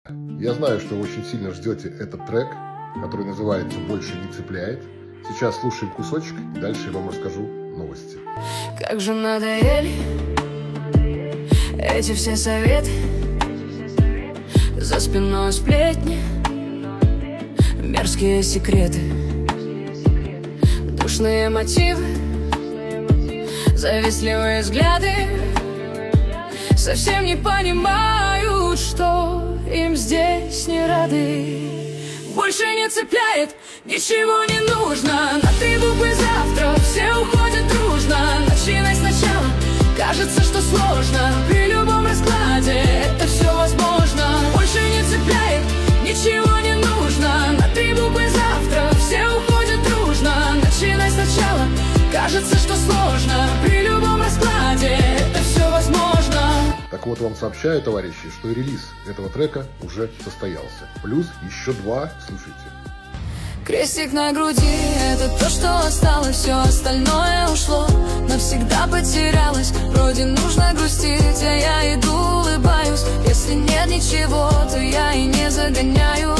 Я знаю, что вы очень сильно ждете этот трек, который называется «Больше не цепляет». Сейчас слушаем кусочек, и дальше я вам расскажу новости. Как же надоели эти все советы, за спиной сплетни, мерзкие секреты, душные мотивы, завистливые взгляды. Совсем не понимают, что им здесь не рады. Больше не цепляет, ничего не нужно. На 3 буквы завтра все уходят дружно. Начинай сначала, кажется, что сложно. При любом раскладе это все возможно. Больше не цепляет, ничего не нужно. На 3 буквы завтра все уходят дружно. Начинай сначала, кажется, что сложно. При любом раскладе это все возможно. Так вот, вам сообщаю, товарищи, что и релиз этого трека уже состоялся. Плюс еще 2, слушайте. Крестик на груди — это то, что осталось. Все остальное ушло, навсегда потерялось. Вроде нужно грустить, а я иду, улыбаюсь. Если нет ничего, то я и не загоняю.